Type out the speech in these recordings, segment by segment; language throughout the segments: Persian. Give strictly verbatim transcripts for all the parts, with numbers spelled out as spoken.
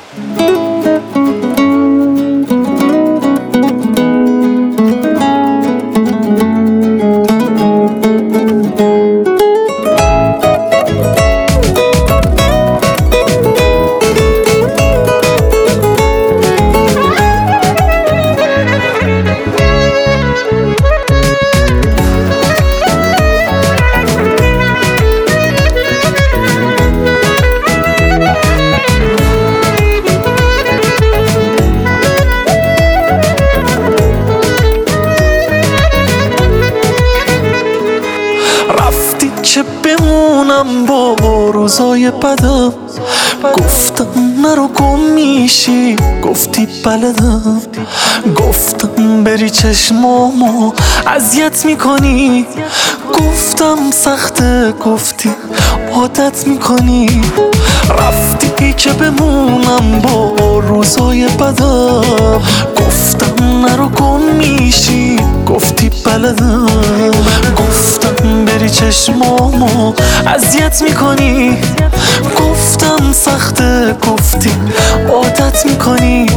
که بمونم با روزای بدم، گفتم نرو گم میشی، گفتی بلدم. گفتم بری چشمامو اذیت میکنی، گفتم سخته، گفتی عادت میکنی. رفتی که بمونم با روزای بدم، گفتم نرو گم میشی، گفتی بلدم. گفتم بری چشمامو اذیت میکنی، گفتم سخته، گفتی عادت میکنی.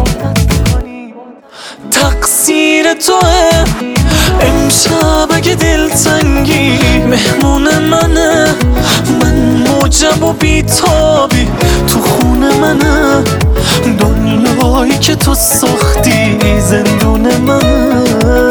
تقصیر توه امشب اگه دلتنگی مهمون منه، من موجب و بیتابی تو خونه منه. دنیایی که تو ساختی زندون منه.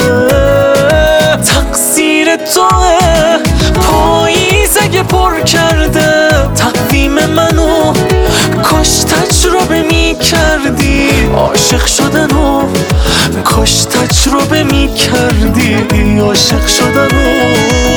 تقصیر توه پاییز اگه پر کرده تقویم منو، کاش تجربه می کردی عاشق شدنو، کاش تجربه می کردی عاشق شدنو.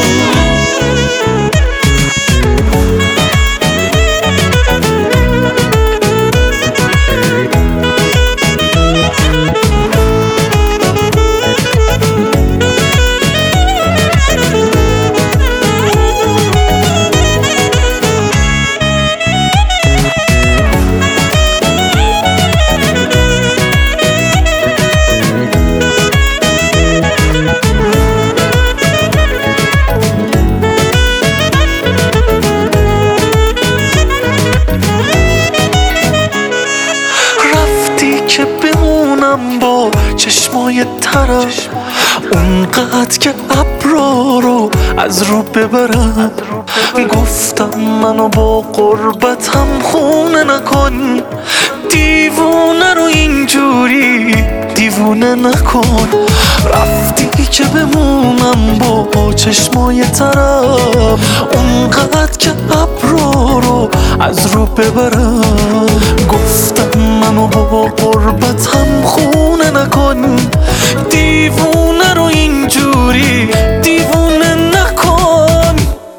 که بمونم با چشمای طرف، اونقدر که ابرا رو از رو ببرم. گفتم منو با قربتم خونه نکن، دیوونه رو اینجوری دیوونه نکن. رفتی که بمونم با چشمای طرف، اونقدر که ابرا رو از رو ببرم. گفتم منو با قربتم خونه نکن، دیوونه رو اینجوری دیوونه نکن.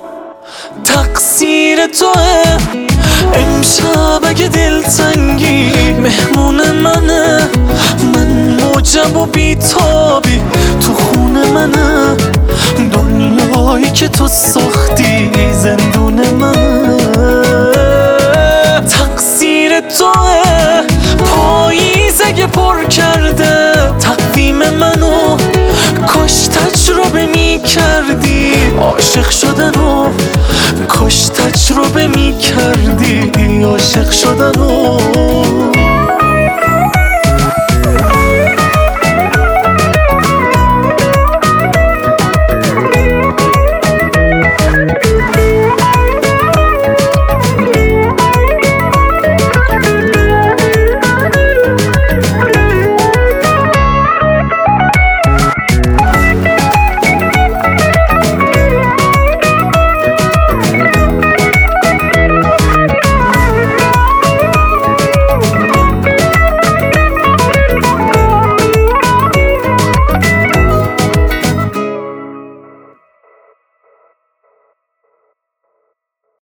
تقصیر توه امشب اگه دلتنگی مهمون منه، من موجب و بیتابی تو خونه منه. دنیایی که تو ساختی زندون منه. تقصیر توه پاییز اگه پر کرده تقویم منو، کاش تجربه می کردی عاشق شدنو، کاش تجربه می کردی عاشق شدنو.